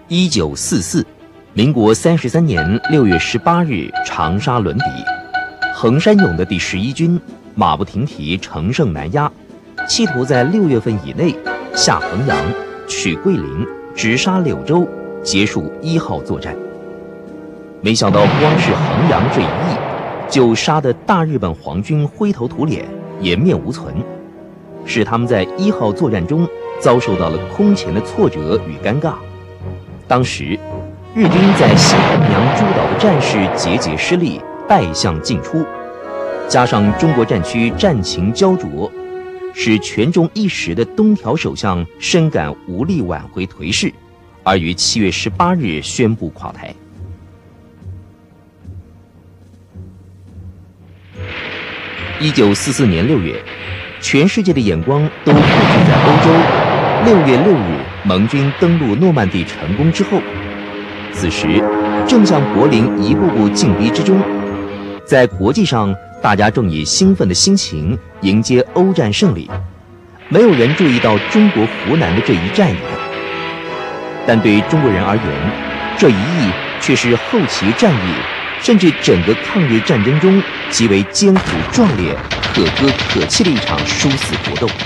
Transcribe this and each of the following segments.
1944，民国33年6月18日，长沙沦敌，横山勇的第11军马不停蹄，乘胜南压，企图在6月份以内下衡阳，取桂林，直杀柳州，结束1号作战。没想到光是衡阳这一役，就杀得大日本皇军灰头土脸，颜面无存，使他们在1号作战中遭受到了空前的挫折与尴尬。当时，日军在西衡阳诸岛的战事节节失利，败相尽出，加上中国战区战情焦灼，使权重一时的东条首相深感无力挽回颓势，而于7月18日宣布垮台。1944年6月，全世界的眼光都聚集在欧洲。6月6日，盟军登陆诺曼底成功之后，此时正向柏林一步步进逼之中，在国际上，大家正以兴奋的心情迎接欧战胜利，没有人注意到中国湖南的这一战役。但对中国人而言，这一役却是后期战役，甚至整个抗日战争中极为艰苦壮烈、可歌可泣的一场殊死搏斗。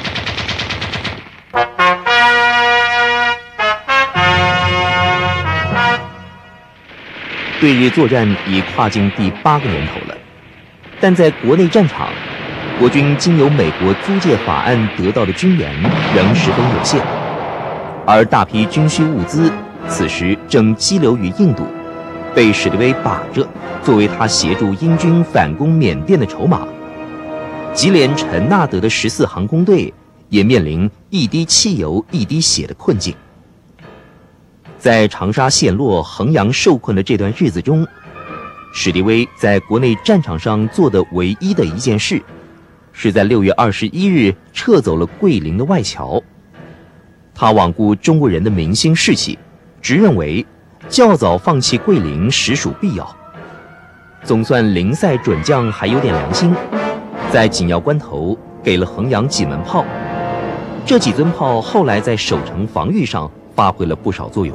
对日作战已跨进第8个年头了，但在国内战场，国军经由美国租借法案得到的军援仍十分有限，而大批军需物资此时正激流于印度，被史迪威把着，作为他协助英军反攻缅甸的筹码。即连陈纳德的14航空队也面临一滴汽油一滴血的困境。在长沙陷落、衡阳受困的这段日子中，史迪威在国内战场上做的唯一的一件事，是在6月21日撤走了桂林的外侨。他罔顾中国人的民心士气，直认为较早放弃桂林实属必要。总算林赛准将还有点良心，在紧要关头给了衡阳几门炮。这几尊炮后来在守城防御上发挥了不少作用。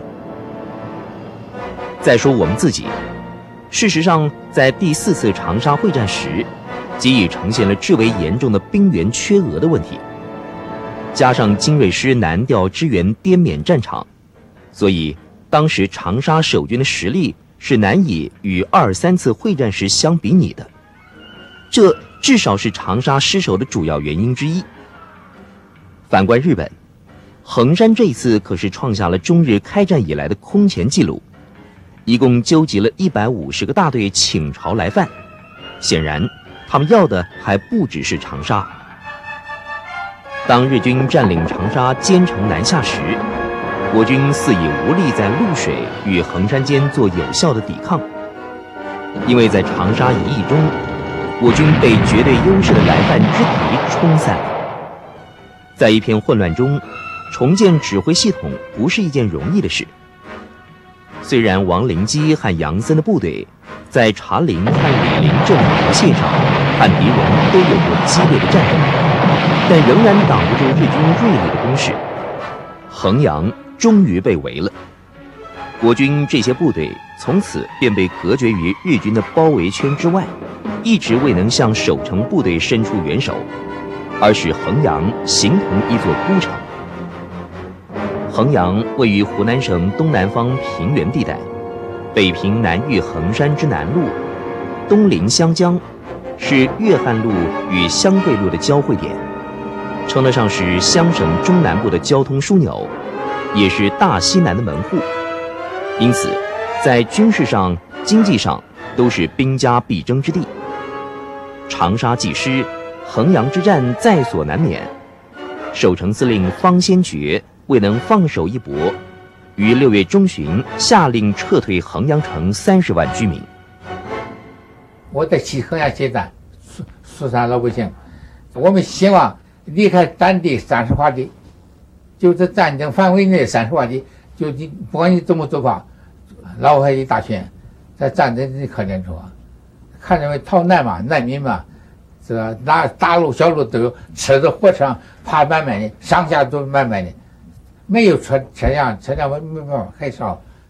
再说我们自己，事实上，在第4次长沙会战时，即已呈现了至为严重的兵源缺额的问题。加上精锐师南调支援滇缅战场，所以当时长沙守军的实力是难以与2、3次会战时相比拟的，这至少是长沙失守的主要原因之一。反观日本，衡山这一次可是创下了中日开战以来的空前纪录，一共纠集了150个大队倾巢来犯，显然他们要的还不只是长沙。当日军占领长沙坚城南下时，国军似已无力在陆水与衡山间做有效的抵抗，因为在长沙一役中，我军被绝对优势的来犯之敌冲散了。在一片混乱中，重建指挥系统不是一件容易的事。虽然王灵基和杨森的部队在茶陵和李陵这两条线上和敌人都有过激烈的战斗，但仍然挡不住日军锐利的攻势。衡阳终于被围了，国军这些部队从此便被隔绝于日军的包围圈之外，一直未能向守城部队伸出援手，而使衡阳形同一座孤城。衡阳位于湖南省东南方平原地带，北平南峪衡山之南麓，东临湘江，是粤汉路与湘桂路的交汇点，称得上是湘省中南部的交通枢纽，也是大西南的门户。因此，在军事上、经济上都是兵家必争之地。长沙既失，衡阳之战在所难免。守城司令方先觉未能放手一搏，于6月中旬下令撤退衡阳城30万居民。 我在衡阳接战，疏散老百姓，我们希望离开战地30华里，就是战争范围内30华里，就你不管你怎么做法，老百姓一大群，在战争的可怜处啊，看着逃难嘛，难民嘛，这个大路小路都有，车子火车爬满满的，上下都满满的。没有车辆没办法，很少，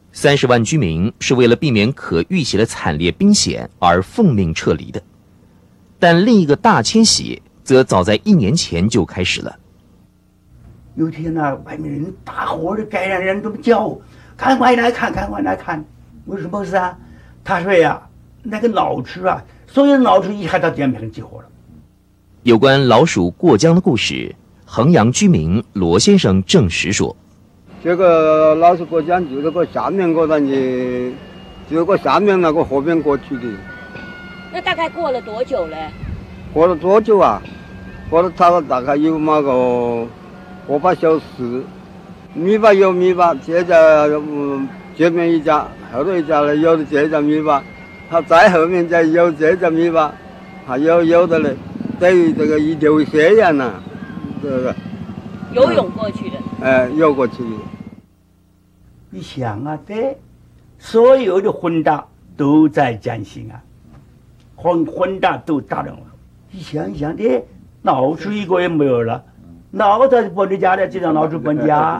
30万居民是为了避免可预期的惨烈兵险而奉命撤离的。但另一个大迁徙则早在1年前就开始了。 有天呢，外面人大伙的感染人都叫，赶快来看，赶快来看。为什么事啊？他说呀，那个老鼠啊，所有的老鼠一下到电瓶上激活了。 有关老鼠过江的故事，衡阳居民罗先生证实说， 这个老鼠过江就是个下面过的你，就是个下面那个河边过去的。 那大概过了多久呢？ 过了多久啊？过了差不多大概有个个把小时，米吧有米吧，这家前面一家，后头一家呢有的这家米吧，他再后面再有这家米吧，还有的嘞，等于这个一流水一样呐，这个游泳过去的。 游过去的。 你想啊，这所有的混打都在江西啊，混打都打了。你想一想，这老鼠一个也没有了。哪个才搬的家的？这让老鼠搬家。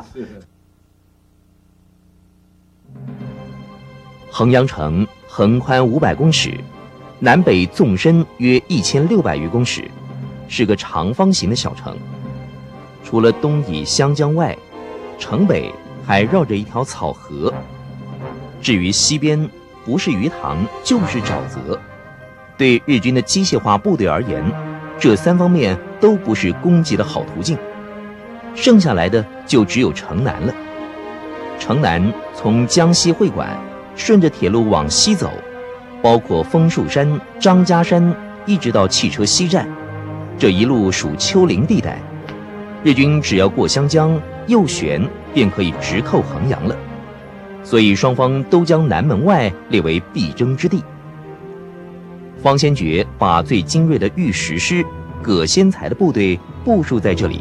衡阳城横宽500公尺，南北纵深约1600余公尺，是个长方形的小城。除了东倚湘江外，城北还绕着一条草河。至于西边，不是鱼塘就是沼泽。对日军的机械化部队而言，这3方面都不是攻击的好途径，剩下来的就只有城南了。城南从江西会馆顺着铁路往西走，包括枫树山、张家山，一直到汽车西站，这一路属丘陵地带。日军只要过湘江，右旋便可以直扣衡阳了。所以双方都将南门外列为必争之地。方先觉把最精锐的御10师葛先才的部队部署在这里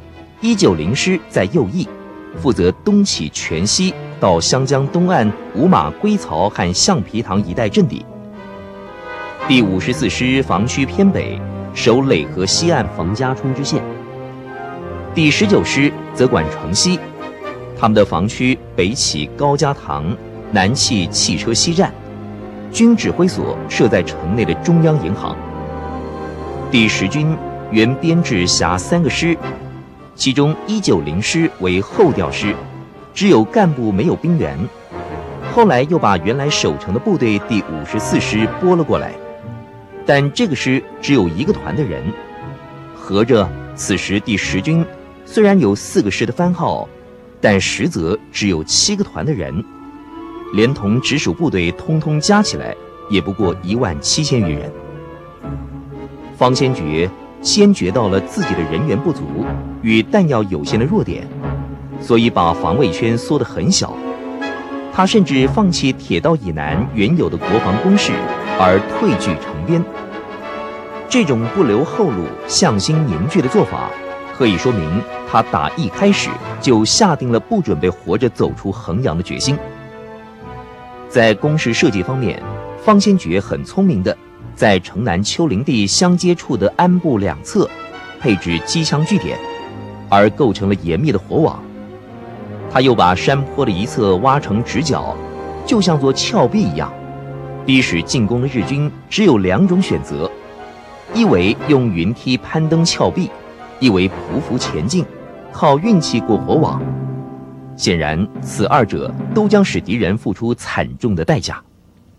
，190师在右翼，负责东起全西到湘江东岸五马归曹和橡皮塘一带阵地。第54师防区偏北，守耒河西岸冯家冲之线。第19师则管城西，他们的防区北起高家塘，南起汽车西站。军指挥所设在城内的中央银行。第10军原编制辖3个师，其中190师为后调师，只有干部没有兵员。后来又把原来守城的部队第54师拨了过来，但这个师只有1个团的人。合着此时第10军虽然有4个师的番号，但实则只有7个团的人。连同直属部队通通加起来，也不过17000余人。方先觉先觉到了自己的人员不足与弹药有限的弱点，所以把防卫圈缩得很小。他甚至放弃铁道以南原有的国防工事，而退居城边。这种不留后路、向心凝聚的做法，可以说明他打一开始就下定了不准备活着走出衡阳的决心。在工事设计方面，方先觉很聪明的，在城南丘陵地相接处的鞍部两侧配置机枪据点，而构成了严密的火网。他又把山坡的一侧挖成直角，就像座峭壁一样，逼使进攻的日军只有2种选择：一为用云梯攀登峭壁，一为匍匐前进，靠运气过火网。显然，此2者都将使敌人付出惨重的代价。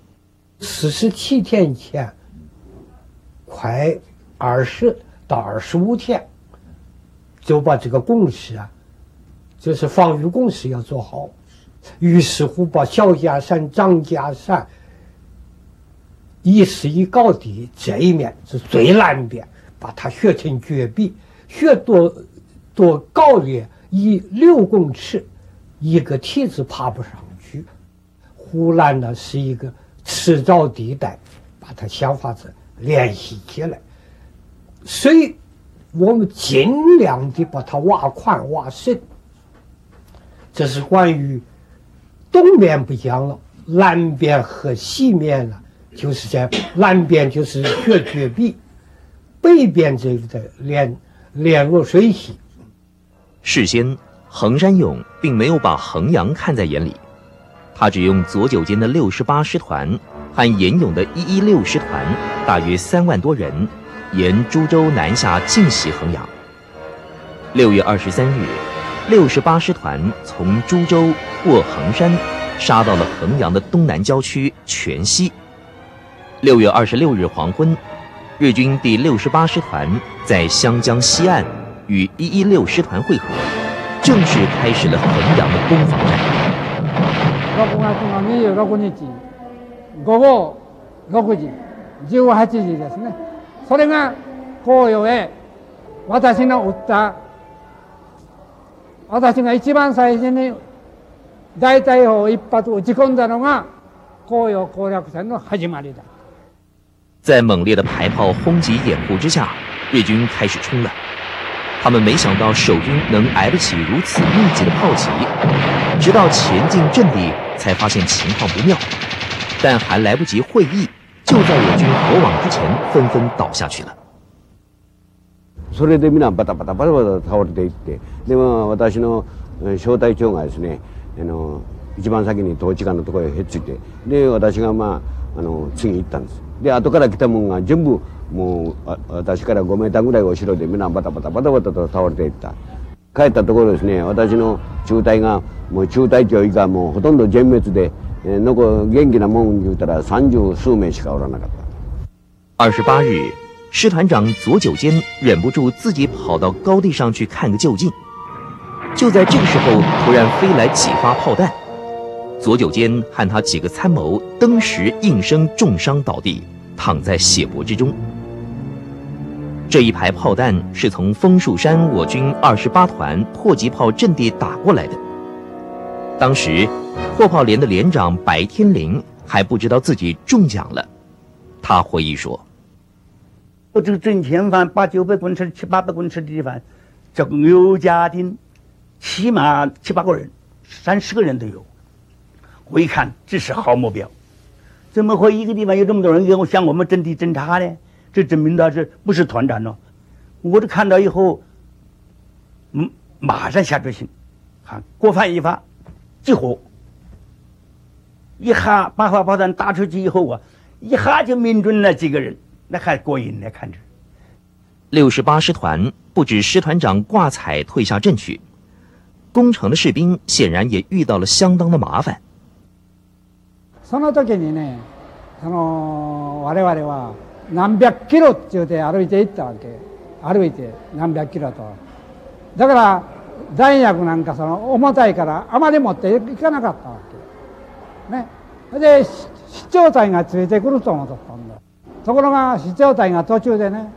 47天前，快20到25天，就把这个工事啊，就是防御工事要做好。于是乎，把小家山、张家山141高地这一面是最南边，把它削成绝壁，削多高咧6公尺。一个梯子爬不上去，湖南呢是一个赤沼地带，把它想法子联系起来，所以我们尽量的把它挖宽挖深。这是关于东面不讲了，南边和西面呢，就是在南边就是绝壁，北边这个连入水系。 事先，衡山勇并没有把衡阳看在眼里， 他只用左九间的68师团和严勇的116师团，大约3万多人，沿株洲南下进袭衡阳。6月23日，68师团从株洲过衡山，杀到了衡阳的东南郊区全溪。6月26日黄昏，日军第68师团在湘江西岸与116师团会合，正式开始了衡阳的攻防战。 6月26日午後6時18時ですね。それが紅葉へ私が一番最初に大隊砲一発撃ち込んだのが紅葉攻略戦の始まりだ。 在猛烈的排炮轰击掩护之下，日军开始冲了。他们没想到守军能挨得起如此密集的炮击，直到前进阵地才发现情况不妙，但还来不及会意，就在我军火网之前纷纷倒下去了。 それで皆バタバタバタバタ倒れていって、でも私の小隊長がですね、一番先に統治官のところへへっついて、で私が次行ったんです。で後から来たもんが全部もう私から5メーターぐらい後ろで皆バタバタバタバタと倒れていった。帰ったところですね、私の中隊がもう中隊長以下もうほとんど全滅で、元気なもん言うたら30数名しかおらなかった。 28日，师团长左九间忍不住自己跑到高地上去看个究竟。就在这个时候，突然飞来几发炮弹，左九间和他几个参谋登时应声重伤倒地，躺在血泊之中。这一排炮弹是从枫树山我军28团迫击炮阵地打过来的。当时破炮连的连长白天林还不知道自己中奖了。他回忆说： 这个正前方800-900公尺、700-800公尺的地方，这个有家庭，起码7-8个人，30个人都有。我一看，这是好目标，怎么会一个地方有这么多人给我向我们阵地侦察呢？这证明他是不是团长呢？我这看到以后，马上下决心，各放一发，激活，一下8发炮弹打出去以后啊，一下就命中了几个人，那还过瘾呢，看着。 68师团不止师团长挂彩退下阵去，攻城的士兵显然也遇到了相当的麻烦。 その時にね、我々は何百キロって言うて歩いていったわけ。歩いて何百キロと。だから弾薬なんか重たいからあまり持っていかなかったわけ。ね。で飛鳥隊がついてくると思っとったんだ。ところが飛鳥隊が途中でね、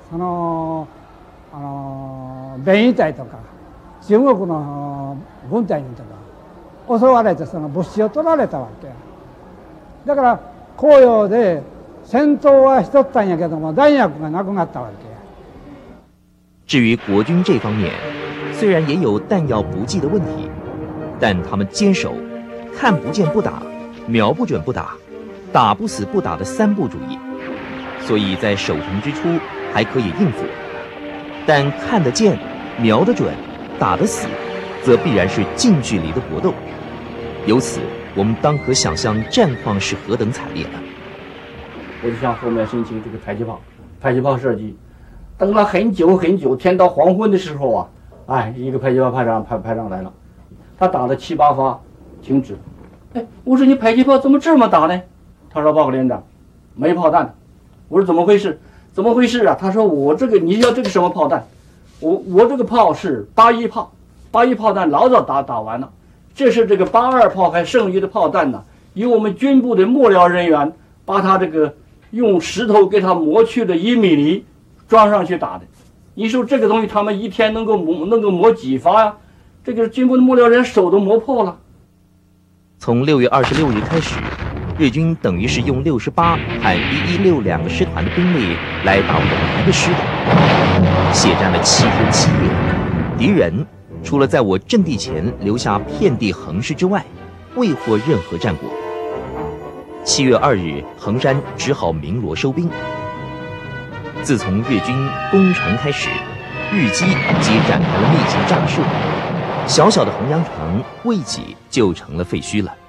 弁衣隊とか中国の軍隊にとか襲われて物資を取られたわけ。だから紅葉で戦闘はしとったんやけども弾薬がなくなったわけ。 至于国军这方面，虽然也有弹药不济的问题，但他们坚守看不见不打，瞄不准不打，打不死不打的3不主义，所以在守城之初还可以应付，但看得见、瞄得准、打得死，则必然是近距离的搏斗。由此，我们当可想象战况是何等惨烈了。 我就向后面申请这个迫击炮射击，等了很久很久，天到黄昏的时候啊，一个迫击炮排长来了，他打了7-8发，停止。我说你迫击炮怎么这么打呢？他说报告连长，没炮弹。我说怎么回事？怎么回事啊？他说我这个你要这个什么炮弹？我这个炮是81炮，81炮弹老早打完了。这是这个82炮还剩余的炮弹呢，由我们军部的幕僚人员把它这个用石头给它磨去的1米泥装上去打的。你说这个东西他们一天能够磨几发呀？这个军部的幕僚人手都磨破了。 从6月26日开始，日军等于是用68和116两个师团的兵力来打我们一个师的，血战了7天7夜，敌人除了在我阵地前留下遍地横尸之外，未获任何战果。7月2日，衡山只好鸣锣收兵。自从日军攻城开始，日机即展开了密集炸射，小小的衡阳城未几就成了废墟了。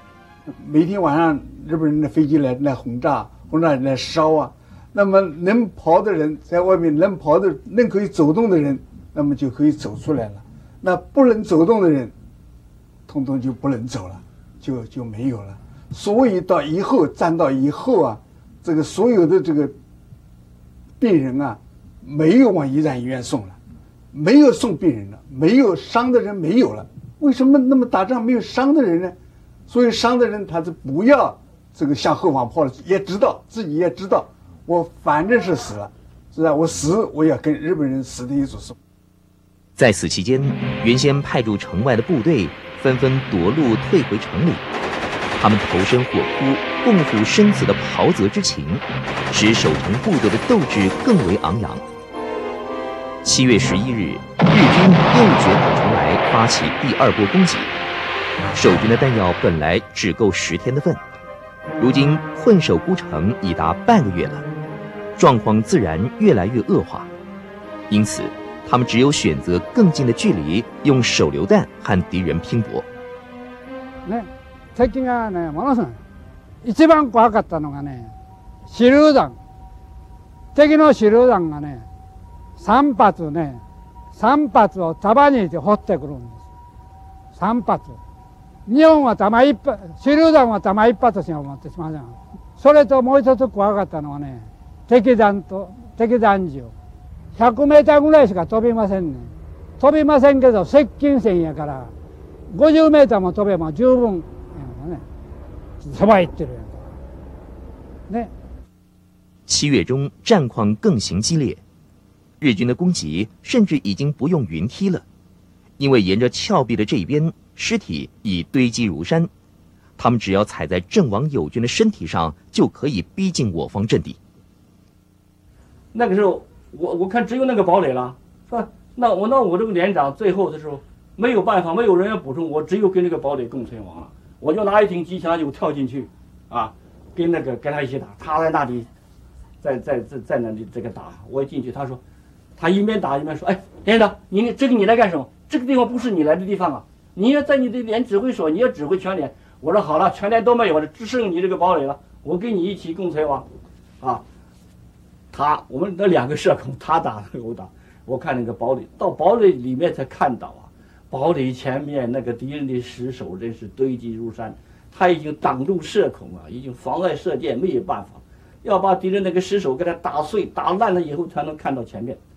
每天晚上日本人的飞机来轰炸来烧啊。那么能跑的人在外面能跑的能可以走动的人，那么就可以走出来了。那不能走动的人，统统就不能走了，就没有了。所以到以后啊，这个所有的这个病人啊，没有往医院送了，没有送病人了，没有伤的人没有了。为什么那么打仗没有伤的人呢？所以伤的人他是不要这个向后方跑了，自己也知道，我反正是死了，是吧？我死我要跟日本人死的一组死。 在此期间，原先派驻城外的部队纷纷夺路退回城里，他们投身火窟，共赴生死的袍泽之情，使守城部队的斗志更为昂扬。7月11日，日军又卷土重来，发起第2波攻击。守军的弹药本来只够10天的份，如今困守孤城已达半个月了，状况自然越来越恶化。因此，他们只有选择更近的距离，用手榴弹和敌人拼搏。 ね、敵がね、ものすごい。一番怖かったのがね、手榴弾。敵の手榴弾がね、3発を束にして放ってくるんです。3発。日本は手榴弾は弾1発しか持ってしません。それともう一つ怖かったのはね、敵弾銃。100メーターぐらいしか飛びませんね。飛びませんけど接近戦やから50メーターも飛べば十分やんね。そば行ってるやんね。 7月中，战况更形激烈，日军的攻击甚至已经不用云梯了，因为沿着峭壁的这一边，尸体已堆积如山，他们只要踩在阵亡友军的身体上，就可以逼近我方阵地。 那个时候，我看只有那个堡垒了，是吧？那我这个连长最后的时候没有办法，没有人员补充，我只有跟那个堡垒共存亡了。我就拿一挺机枪就跳进去，啊，跟他一起打，他在那里，在那里这个打，我一进去，他一边打一边说，哎，连长，你来干什么？这个地方不是你来的地方啊！你要在你的连指挥所，你要指挥全连。我说好了，全连都没有了，只剩你这个堡垒了，我跟你一起共存亡，啊。我们那2个社恐，他打我打，我看那个堡垒，到堡垒里面才看到啊，堡垒前面那个敌人的尸首真是堆积如山，他已经挡住射孔了，已经妨碍射箭，没有办法，要把敌人那个尸首给他打碎、打烂了以后才能看到前面。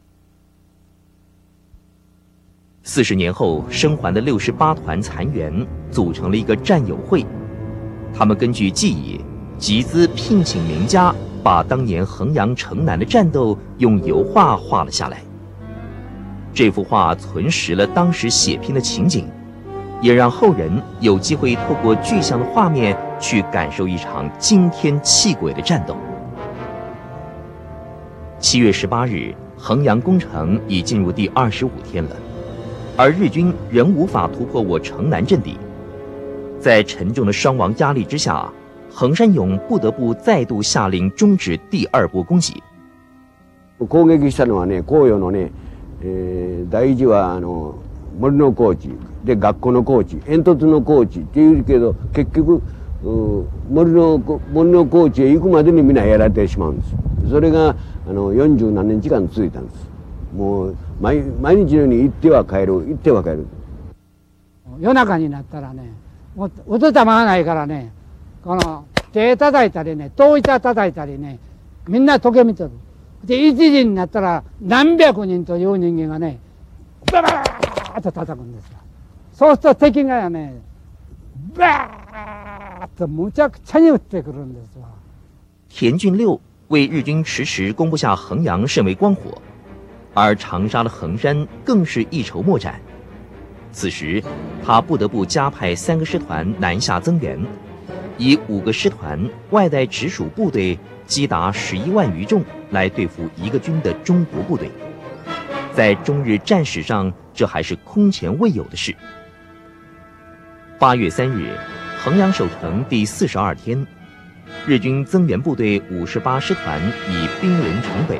40年后，生还的68团残员组成了一个战友会，他们根据记忆集资聘请名家，把当年衡阳城南的战斗用油画画了下来。这幅画存实了当时血拼的情景，也让后人有机会透过具象的画面去感受一场惊天泣鬼的战斗。7月18日，衡阳攻城已进入第25天了，而日军仍无法突破我城南阵地。在沉重的伤亡压力之下，横山勇不得不再度下令终止第2波攻击。 攻撃したのはね、紅葉のね、第一は森の高地で学校の高地、煙突の高地っていうけど、結局森の高地へ行くまでにみんなやられてしまうんです。それが40何年時間続いたんです。もう毎日のように行っては帰る。 夜中になったらね、もう音玉がないからね、この手叩いたりね、遠い手叩いたりね、みんな時計見てる。で、1時になったら何百人という人間がね、ババーッと叩くんですよ。そうすると敵がね、バーッとむちゃくちゃに撃ってくるんですわ。 田俊六为日军迟迟攻不下衡阳甚为光火，而长沙的衡山更是一筹莫展。此时，他不得不加派3个师团南下增援，以5个师团外带直属部队击达11万余众来对付1个军的中国部队。在中日战史上，这还是空前未有的事。8月3日，衡阳守城第42天，日军增援部队58师团已兵临城北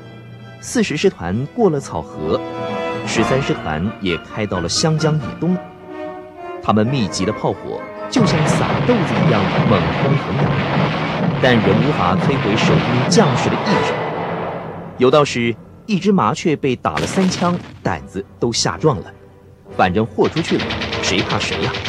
，40师团过了草河，13师团也开到了湘江以东。他们密集的炮火就像撒豆子一样猛轰衡阳，但仍无法摧毁守军将士的意志。有道是，一只麻雀被打了3枪，胆子都吓壮了。反正豁出去了，谁怕谁呀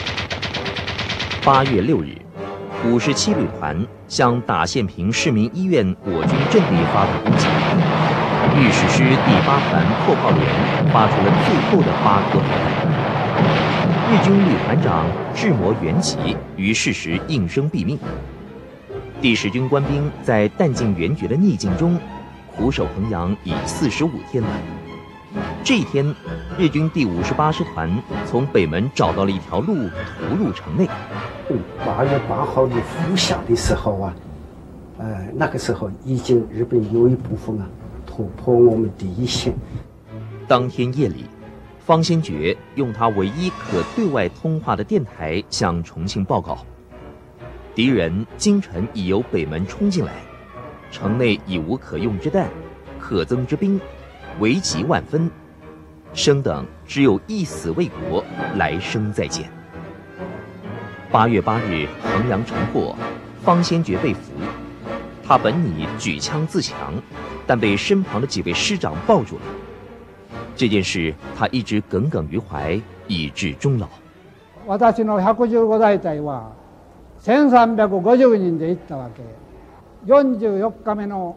？8月6日，57旅团向打县平市民医院我军阵地发动攻击，御史师第8团破炮连发出了最后的8颗炮弹。日军旅团长智摩元吉于是时应声毙命。第10军官兵在弹尽援绝的逆境中，苦守衡阳已45天了。这一天，日军第58师团从北门找到了一条路，突入城内。 8月8号的拂晓的时候啊，那个时候已经日本有一部分突破我们第一线。 当天夜里，方先觉用他唯一可对外通话的电台向重庆报告，敌人今晨已由北门冲进来，城内已无可用之弹，可增之兵危急万分，生等只有一死为国，来生再见。8月8日，衡阳城破，方先觉被俘。他本拟举枪自强，但被身旁的几位师长抱住了。这件事他一直耿耿于怀，以至终老。 私の115大隊は1350人で行ったわけ。44日目の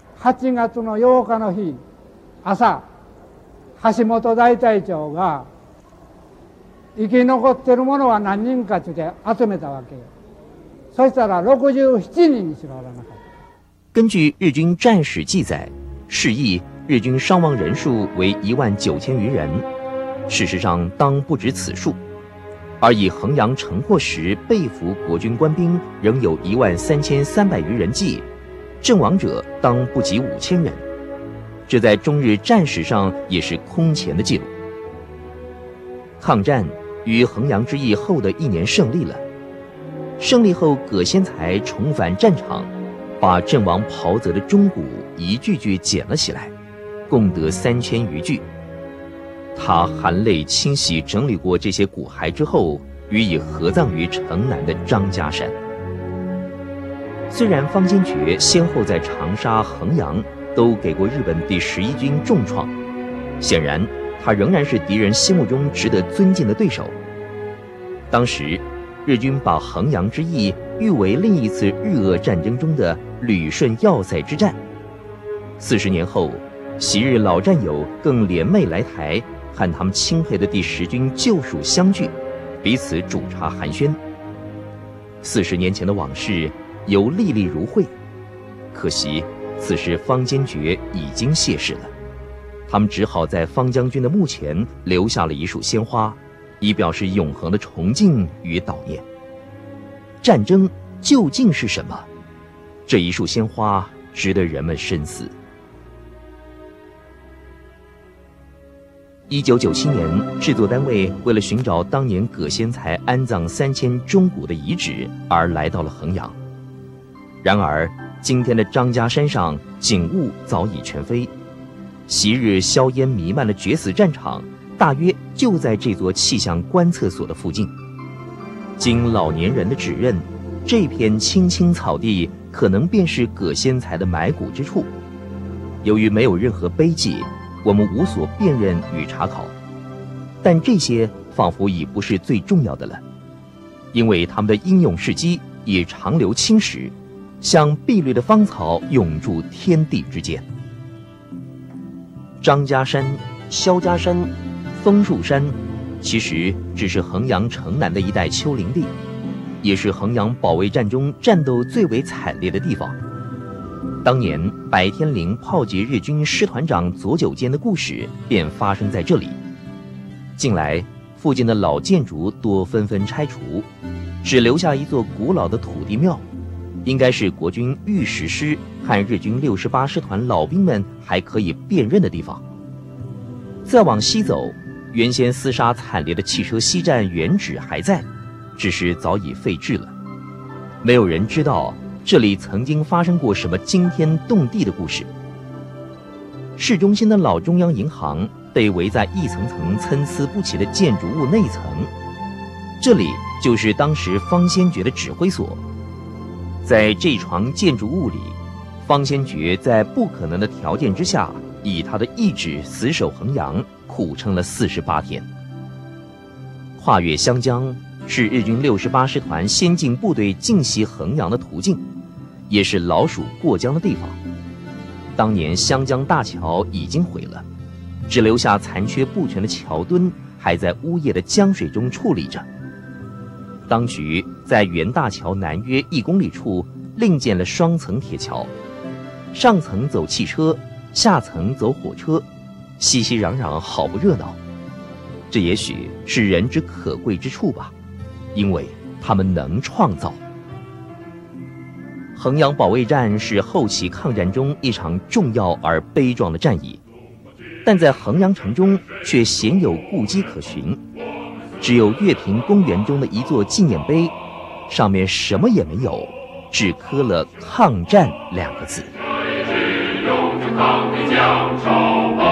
8月の8日の日、朝、橋本大隊長が生き残ってる者は何人かって集めたわけ。そしたら67人しかおらなかった。 根据日军战史记载，释义日军伤亡人数为19000余人，事实上当不止此数，而以衡阳城破时被俘国军官兵仍有13300余人计，阵亡者当不及5000人，这在中日战史上也是空前的记录。抗战于衡阳之役后的1年胜利了，胜利后葛先才重返战场，把阵亡袍泽的钟鼓一具具捡了起来，共得3000余具。他含泪清洗整理过这些骨骸之后，予以合葬于城南的张家山。虽然方先觉先后在长沙、衡阳都给过日本第11军重创，显然他仍然是敌人心目中值得尊敬的对手。当时日军把衡阳之役誉为另一次日俄战争中的旅顺要塞之战。40年后，昔日老战友更联袂来台，和他们钦佩的第10军旧属相聚，彼此煮茶寒暄。40年前的往事犹历历如绘，可惜此时方坚决已经谢世了，他们只好在方将军的墓前留下了一束鲜花，以表示永恒的崇敬与悼念。战争究竟是什么？这一束鲜花值得人们深思。1997年，制作单位为了寻找当年葛先才安葬3000钟鼓的遗址而来到了衡阳。然而，今天的张家山上景物早已全非，昔日硝烟弥漫的决死战场，大约就在这座气象观测所的附近。经老年人的指认，这片青青草地可能便是葛先才的埋骨之处。由于没有任何碑记，我们无所辨认与查考，但这些仿佛已不是最重要的了，因为他们的英勇事迹已长流青史，像碧绿的芳草永驻天地之间。张家山、萧家山、枫树山，其实只是衡阳城南的一带丘陵地，也是衡阳保卫战中战斗最为惨烈的地方。当年白天陵炮击日军师团长左久间的故事便发生在这里。近来附近的老建筑多纷纷拆除，只留下一座古老的土地庙，应该是国军御史师和日军68师团老兵们还可以辨认的地方。再往西走，原先厮杀惨烈的汽车西站原址还在，只是早已废置了。没有人知道这里曾经发生过什么惊天动地的故事。市中心的老中央银行被围在一层层参差不齐的建筑物内层， 这里就是当时方先觉的指挥所。在这幢建筑物里，方先觉在不可能的条件之下，以他的意志死守衡阳，苦撑了48天。跨越湘江是日军68师团先进部队进袭衡阳的途径，也是老鼠过江的地方。当年湘江大桥已经毁了，只留下残缺不全的桥墩还在呜咽的江水中矗立着。当局在原大桥南约1公里处另建了双层铁桥，上层走汽车，下层走火车，熙熙攘攘，好不热闹。这也许是人之可贵之处吧，因为他们能创造。衡阳保卫战是后期抗战中一场重要而悲壮的战役，但在衡阳城中却鲜有故迹可寻，只有乐平公园中的一座纪念碑，上面什么也没有，只刻了抗战2个字。